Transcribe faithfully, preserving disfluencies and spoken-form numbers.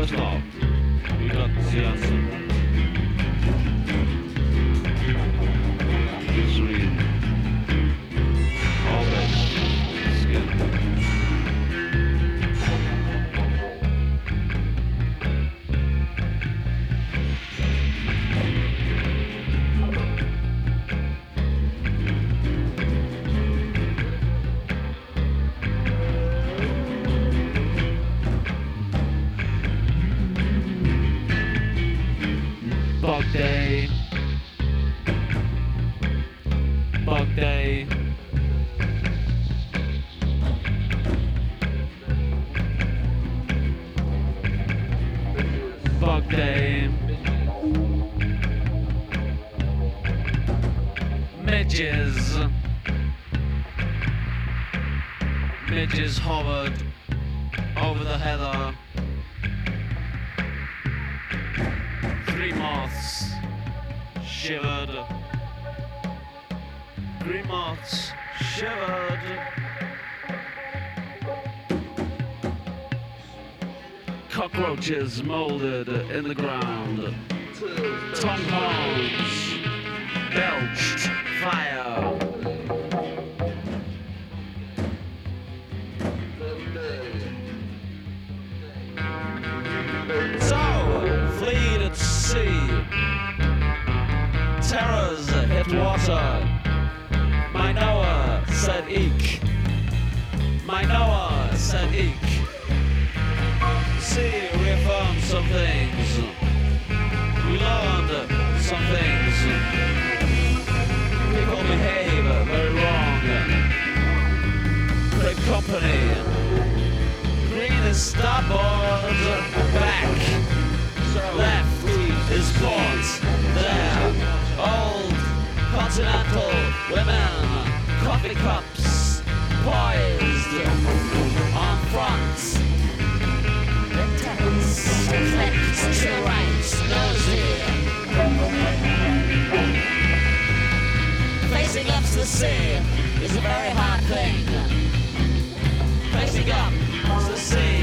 First off, we got Siasen. Featuring all that skin. Bug day. Bug day. Bug day. Midges. Midges hovered over the heather. Three moths shivered. Three moths shivered. Cockroaches molded in the ground. Tongue horns belched fire. So, fleet at sea. Terrors hit water. My Noah said eek. My Noah said eek. Sea reaffirmed some things. We learned some things. People behave very wrong. Great company. Green is starboard. Back. Left is port. There. Old continental women. Coffee cups poised on front. The text flipped to right, nosy. Facing up to the sea is a very hard thing. Facing up to the sea